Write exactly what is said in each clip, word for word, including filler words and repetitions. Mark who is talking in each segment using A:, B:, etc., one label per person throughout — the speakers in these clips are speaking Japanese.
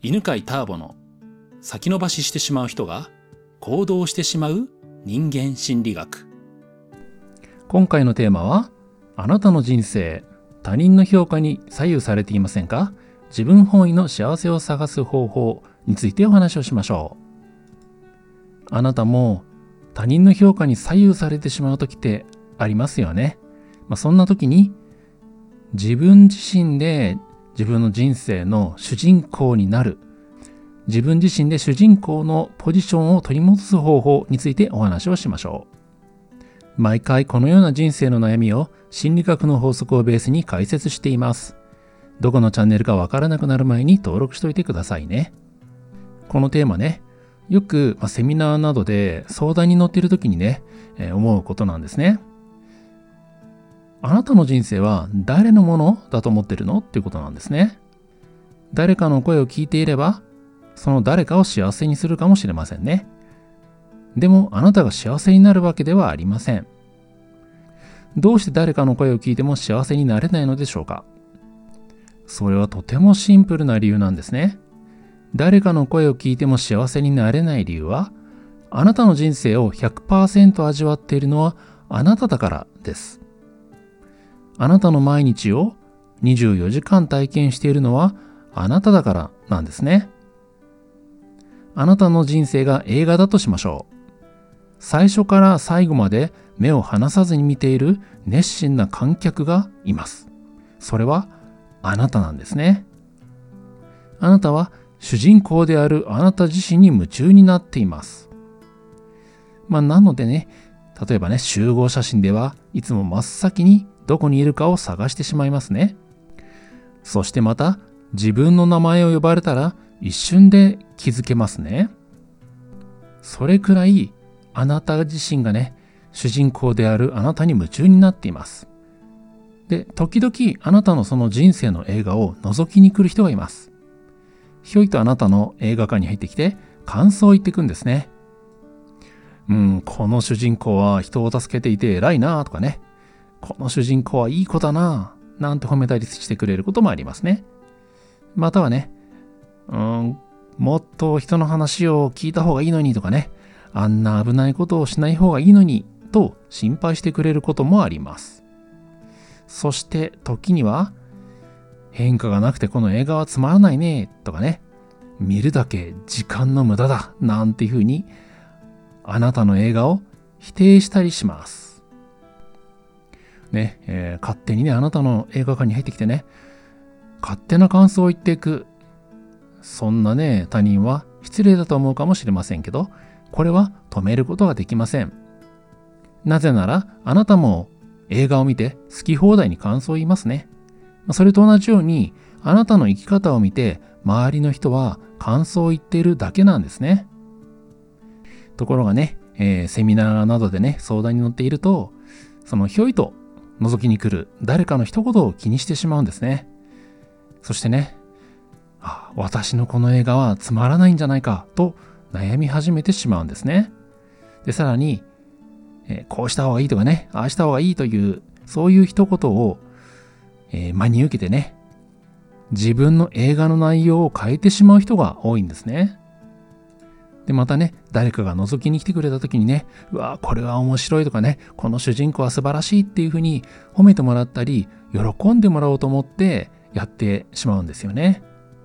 A: 犬飼ターボの先延ばししてしまう人が行動してしまう人間心理学。
B: 今回のテーマは、あなたの人生、他人の評価に左右されていませんか？自分本位の幸せを探す方法についてお話をしましょう。あなたも他人の評価に左右されてしまう時ってありますよね。まあ、そんな時に自分自身で自分の人生の主人公になる、自分自身で主人公のポジションを取り戻す方法についてお話をしましょう。毎回このような人生の悩みを心理学の法則をベースに解説しています。どこのチャンネルかわからなくなる前に登録しておいてくださいね。このテーマね、よく、まあ、セミナーなどで相談に乗っている時にね、えー、思うことなんですね。あなたの人生は誰のものだと思ってるのっていうことなんですね。誰かの声を聞いていれば、その誰かを幸せにするかもしれませんね。でもあなたが幸せになるわけではありません。どうして誰かの声を聞いても幸せになれないのでしょうか？それはとてもシンプルな理由なんですね。誰かの声を聞いても幸せになれない理由は、あなたの人生を ひゃくパーセント 味わっているのはあなただからです。あなたの毎日をにじゅうよじかん体験しているのはあなただからなんですね。あなたの人生が映画だとしましょう。最初から最後まで目を離さずに見ている熱心な観客がいます。それはあなたなんですね。あなたは主人公であるあなた自身に夢中になっています。まあなのでね、例えばね、集合写真ではいつも真っ先にどこにいるかを探してしまいますね。そしてまた自分の名前を呼ばれたら一瞬で気づけますね。それくらいあなた自身がね、主人公であるあなたに夢中になっています。で、時々あなたのその人生の映画を覗きに来る人がいます。ひょいとあなたの映画館に入ってきて感想を言ってくんですね。うん、この主人公は人を助けていて偉いなとかね。この主人公はいい子だななんて褒めたりしてくれることもありますね。またはね、うん、もっと人の話を聞いた方がいいのにとかね、あんな危ないことをしない方がいいのにと心配してくれることもあります。そして時には、変化がなくてこの映画はつまらないねとかね、見るだけ時間の無駄だなんていうふうにあなたの映画を否定したりします。ね、えー、勝手にね、あなたの映画館に入ってきてね、勝手な感想を言っていく。そんなね、他人は失礼だと思うかもしれませんけど、これは止めることができません。なぜなら、あなたも映画を見て好き放題に感想を言いますね。それと同じように、あなたの生き方を見て、周りの人は感想を言っているだけなんですね。ところがね、えー、セミナーなどでね、相談に乗っていると、そのひょいと覗きに来る誰かの一言を気にしてしまうんですね。そしてね、あ、私のこの映画はつまらないんじゃないかと悩み始めてしまうんですね。で、さらに、えー、こうした方がいいとかね、ああした方がいいという、そういう一言を、えー、真に受けてね、自分の映画の内容を変えてしまう人が多いんですね。で、またね、誰かが覗きに来てくれた時にね、うわ、これは面白いとかね、この主人公は素晴らしいっていうふうに褒めてもらったり、喜んでもらおうと思ってやってしまうんですよね。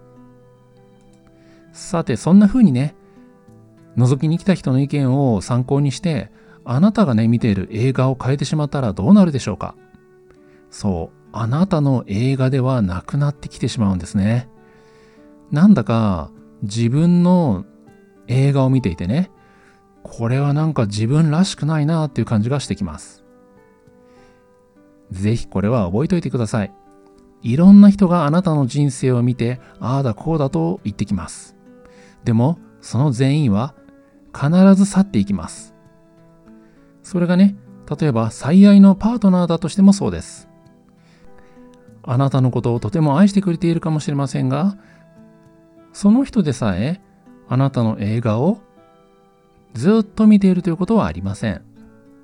B: さて、そんな風にね、覗きに来た人の意見を参考にして、あなたがね、見ている映画を変えてしまったらどうなるでしょうか？そう、あなたの映画ではなくなってきてしまうんですね。なんだか自分の映画を見ていてね、これはなんか自分らしくないなっていう感じがしてきます。ぜひこれは覚えておいてください。いろんな人があなたの人生を見て、ああだこうだと言ってきます。でも、その全員は必ず去っていきます。それがね、例えば最愛のパートナーだとしてもそうです。あなたのことをとても愛してくれているかもしれませんが、その人でさえあなたの映画をずっと見ているということはありません。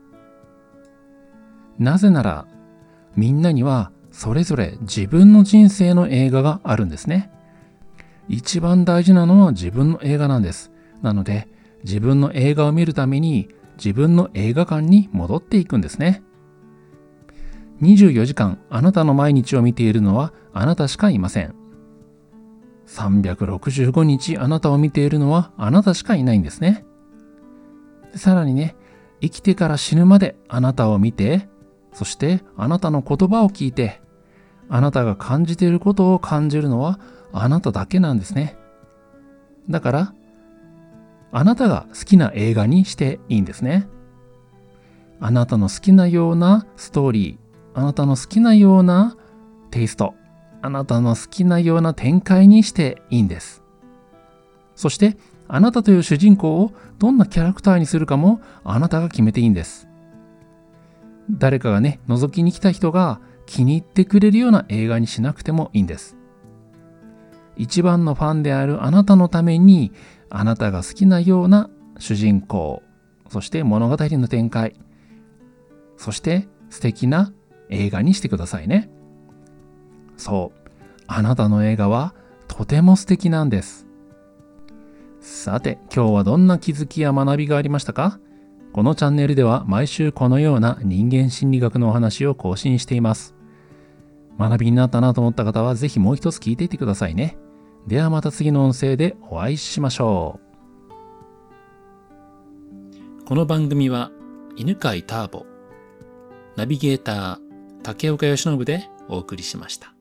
B: なぜなら、みんなにはそれぞれ自分の人生の映画があるんですね。 一番大事なのは自分の映画なんです。なので、自分の映画を見るために自分の映画館に戻っていくんですね。にじゅうよじかんあなたの毎日を見ているのはあなたしかいません。さんびゃくろくじゅうごにちあなたを見ているのはあなたしかいないんですね。さらにね、生きてから死ぬまであなたを見て、そしてあなたの言葉を聞いて、あなたが感じていることを感じるのはあなただけなんですね。だから、あなたが好きな映画にしていいんですね。あなたの好きなようなストーリー、あなたの好きなようなテイスト、あなたの好きなような展開にしていいんです。そして、あなたという主人公をどんなキャラクターにするかもあなたが決めていいんです。誰かがね、覗きに来た人が気に入ってくれるような映画にしなくてもいいんです。一番のファンであるあなたのために、あなたが好きなような主人公、そして物語の展開、そして素敵な映画にしてくださいね。そう、あなたの映画はとても素敵なんです。さて、今日はどんな気づきや学びがありましたか？このチャンネルでは毎週このような人間心理学のお話を更新しています。学びになったなと思った方はぜひもう一つ聞いていてくださいね。ではまた次の音声でお会いしましょ
A: う。この番組は犬飼ターボ、ナビゲーター竹岡由伸でお送りしました。